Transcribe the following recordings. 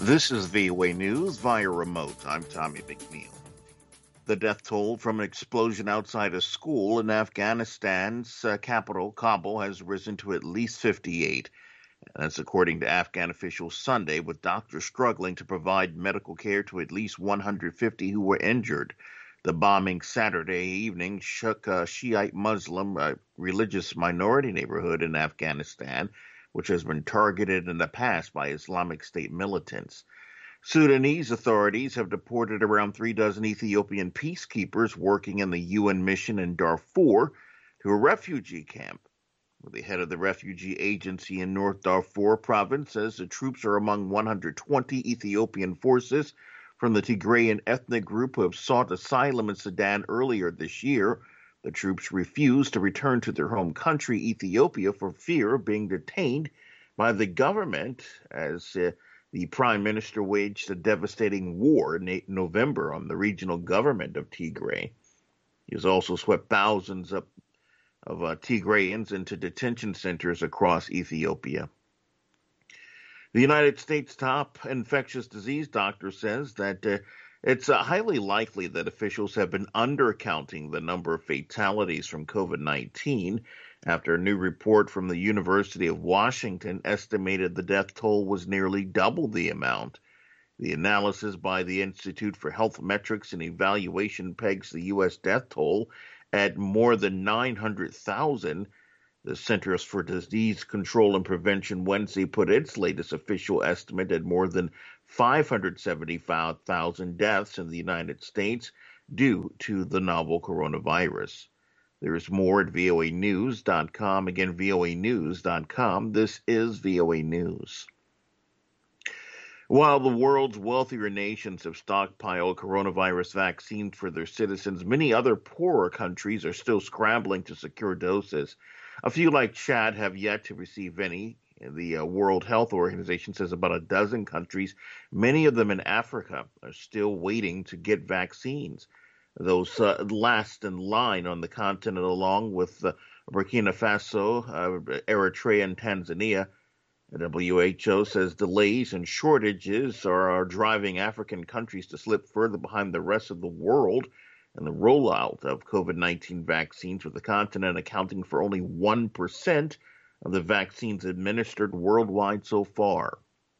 This is VOA News via remote. I'm Tommy McNeil. The death toll from an explosion outside a school in Afghanistan's capital, Kabul, has risen to at least 58. That's according to Afghan officials Sunday, with doctors struggling to provide medical care to at least 150 who were injured. The bombing Saturday evening shook a Shiite Muslim religious minority neighborhood in Afghanistan, which has been targeted in the past by Islamic State militants. Sudanese authorities have deported around 36 Ethiopian peacekeepers working in the UN mission in Darfur to a refugee camp. The head of the refugee agency in North Darfur province says the troops are among 120 Ethiopian forces from the Tigrayan ethnic group who have sought asylum in Sudan earlier this year. The troops refused to return to their home country, Ethiopia, for fear of being detained by the government as the prime minister waged a devastating war in November on the regional government of Tigray. He has also swept thousands of Tigrayans into detention centers across Ethiopia. The United States top infectious disease doctor says that it's highly likely that officials have been undercounting the number of fatalities from COVID-19 after a new report from the University of Washington estimated the death toll was nearly double the amount. The analysis by the Institute for Health Metrics and Evaluation pegs the U.S. death toll at more than 900,000. The Centers for Disease Control and Prevention Wednesday put its latest official estimate at more than 575,000 deaths in the United States due to the novel coronavirus. There is more at voanews.com. Again, voanews.com. This is VOA News. While the world's wealthier nations have stockpiled coronavirus vaccines for their citizens, many other poorer countries are still scrambling to secure doses. A few, like Chad, have yet to receive any. The World Health Organization says about a dozen countries, many of them in Africa, are still waiting to get vaccines. Those last in line on the continent, along with Burkina Faso, Eritrea, and Tanzania. The WHO says delays and shortages are driving African countries to slip further behind the rest of the world and the rollout of COVID-19 vaccines, with the continent accounting for only 1% of the vaccines administered worldwide so far.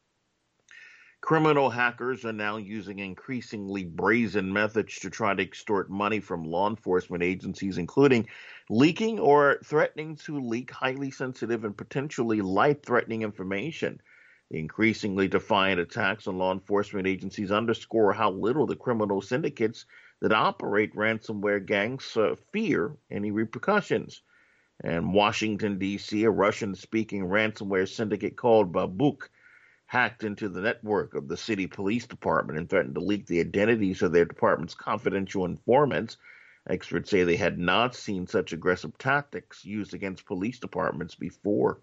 Criminal hackers are now using increasingly brazen methods to try to extort money from law enforcement agencies, including leaking or threatening to leak highly sensitive and potentially life-threatening information. The increasingly defiant attacks on law enforcement agencies underscore how little the criminal syndicates that operate ransomware gangs fear any repercussions. In Washington, D.C., a Russian-speaking ransomware syndicate called Babuk hacked into the network of the city police department and threatened to leak the identities of their department's confidential informants. Experts say they had not seen such aggressive tactics used against police departments before.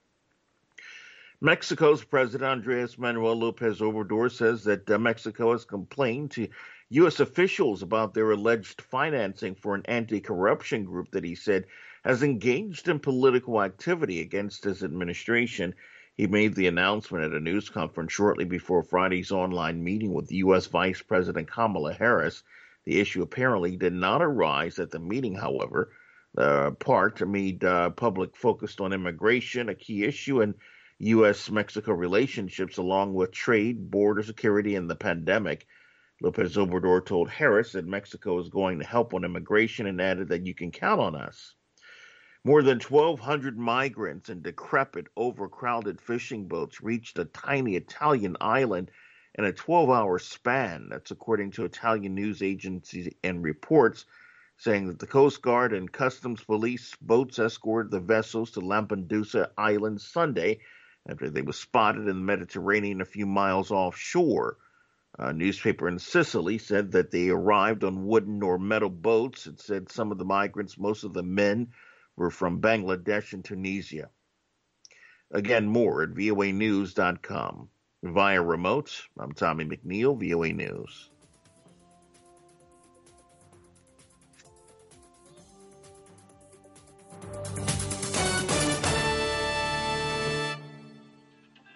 Mexico's President Andres Manuel Lopez Obrador says that Mexico has complained to U.S. officials about their alleged financing for an anti-corruption group that he said has engaged in political activity against his administration. He made the announcement at a news conference shortly before Friday's online meeting with U.S. Vice President Kamala Harris. The issue apparently did not arise at the meeting, however. The part made public focused on immigration, a key issue in U.S.-Mexico relationships, along with trade, border security, and the pandemic. Lopez Obrador told Harris that Mexico is going to help on immigration and added that you can count on us. More than 1,200 migrants in decrepit, overcrowded fishing boats reached a tiny Italian island in a 12-hour span. That's according to Italian news agencies and reports, saying that the Coast Guard and Customs Police boats escorted the vessels to Lampedusa Island Sunday after they were spotted in the Mediterranean a few miles offshore. A newspaper in Sicily said that they arrived on wooden or metal boats. It said some of the migrants, most of the men, were from Bangladesh and Tunisia. Again, more at voanews.com. Via remote, I'm Tommy McNeil, VOA News.